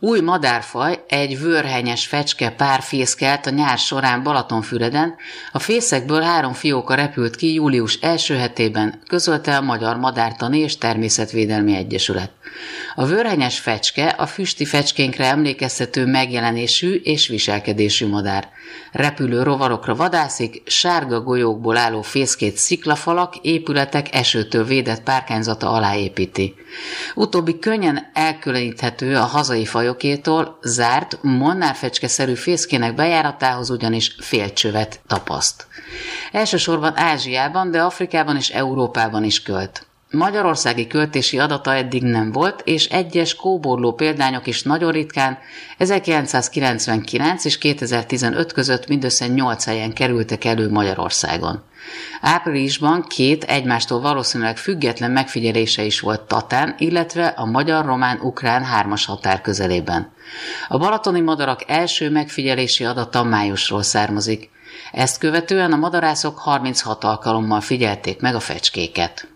Új madárfaj, egy vőrhenyes fecske pár fészkelt a nyár során Balatonfüreden, a fészekből 3 fióka repült ki július első hetében, közölte a Magyar Madártani és Természetvédelmi Egyesület. A vőrhenyes fecske a füsti fecskénkre emlékeztető megjelenésű és viselkedésű madár. Repülő rovarokra vadászik, sárga golyókból álló fészkét sziklafalak, épületek esőtől védett párkányzata alá építi. Utóbbi könnyen elkülöníthető a hazai fajokétól, zárt, molnárfecske-szerű fészkének bejáratához ugyanis félcsövet tapaszt. Elsősorban Ázsiában, de Afrikában és Európában is költ. Magyarországi költési adata eddig nem volt, és egyes kóborló példányok is nagyon ritkán 1999 és 2015 között mindössze 8 helyen kerültek elő Magyarországon. Áprilisban 2 egymástól valószínűleg független megfigyelése is volt Tatán, illetve a magyar-román-ukrán 3-as határ közelében. A balatoni madarak első megfigyelési adata májusról származik. Ezt követően a madarászok 36 alkalommal figyelték meg a fecskéket.